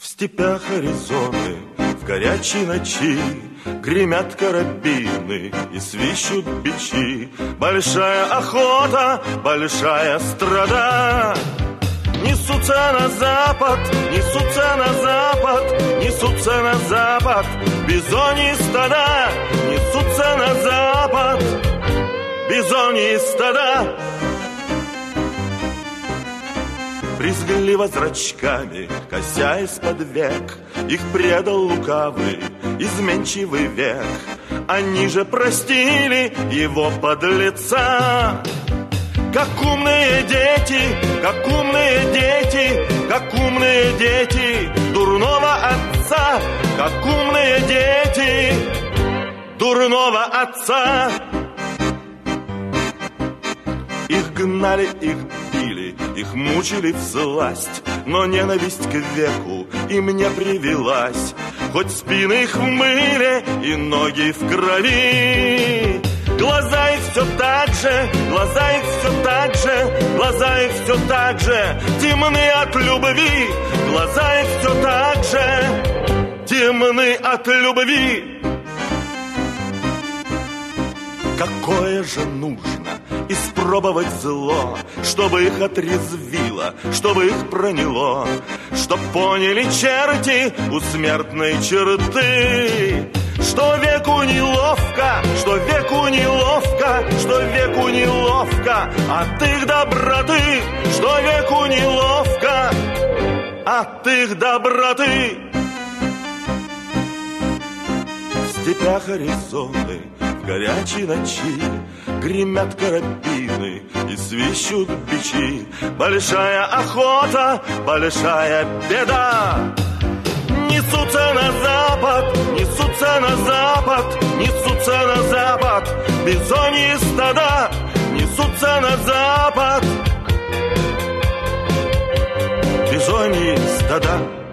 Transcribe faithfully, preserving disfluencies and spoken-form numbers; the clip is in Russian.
В степях Аризоны, в горячей ночи гремят карабины и свищут бичи. Большая охота, большая страда. Несутся на запад, несутся на запад, несутся на запад бизоньи стада. Несутся на запад бизоньи стада. Брезгливо зрачками, кося из-под век, их предал лукавый, изменчивый век. Они же простили его подлеца. Как умные дети, как умные дети, как умные дети дурного отца. Как умные дети дурного отца. Их гнали, их били, их мучили всласть, но ненависть к веку им не привелась. Хоть спины их в мыле и ноги в крови, глаза их все так же, глаза их все так же, глаза их все так же темны от любви. Глаза их все так же темны от любви. Какое же нужно испробовать зло, чтобы их отрезвило, чтобы их проняло, чтоб поняли черти у смертной черты, что веку неловко, что веку неловко, что веку неловко от их доброты, что веку неловко от их доброты. В степях Аризоны, в горячей ночи гремят карабины и свищут бичи. Большая охота, большая беда. Несутся на запад, несутся на запад, несутся на запад бизоньи стада. Несутся на запад бизоньи стада.